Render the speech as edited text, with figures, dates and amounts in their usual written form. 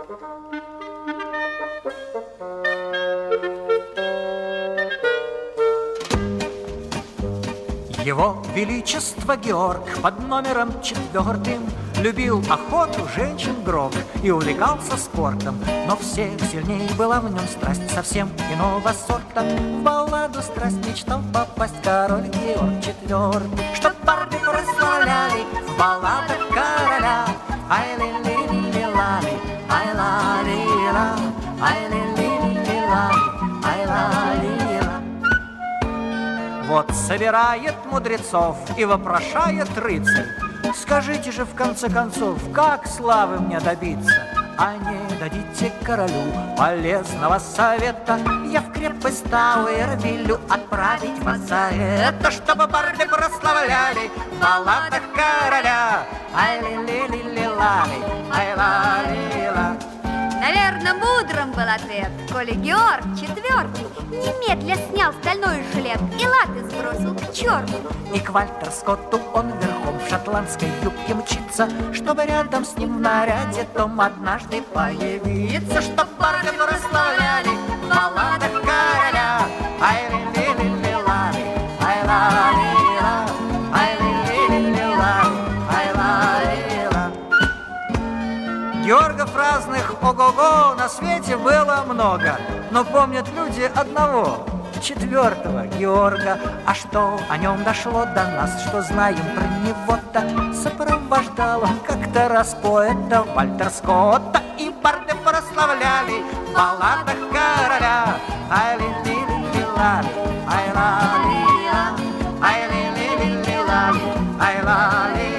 Его Величество Георг под номером 4 любил охоту, женщин, гроб и увлекался спортом. Но всех сильней была в нем страсть совсем иного сорта. В балладу страсть мечтал попасть король Георг IV, чтоб барды прославляли в балладах короля. Ай-ли-ли-ли-ли-лали, ай-ла-ли-ла, ай-ли-ли-ли-ли-лали, ай-ла-ли-ла. Вот собирает мудрецов и вопрошает рыцарь: скажите же, в конце концов, как славы мне добиться? А не дадите королю полезного совета? Я в крепость Тауэр велю отправить вас за это, чтобы барды прославляли в балладах короля. Ай-ли-ли-ли-ли-лали, ай-ла-ли-ла. Наверное, мудрым был ответ, коли Георг IV немедля снял стальной жилет и латы сбросил к черту. И к Вальтер Скотту он верхом в шотландской юбке мчится, чтобы рядом с ним в наряде том однажды появиться, чтоб барды прославляли в балладах короля. Ай-ли-ли-ли-ли-лали, ай-ла-ли-ла, ай-ли-ли-ли-ли-лали, ай-ла-ли-ла. Георгов разных ого-го на свете было много, но помнят люди одного, 4-го Георга. А что о нем дошло до нас, что знаем про него-то? Сопровождал он как-то раз поэта Вальтер Скотта, и барды прославляли в балладах короля. Ай-ли-ли-ли-ли-лали, ай-ла-ли-ла, ай-ли-ли-ли-ли-лали, ай-ла-ли-ла.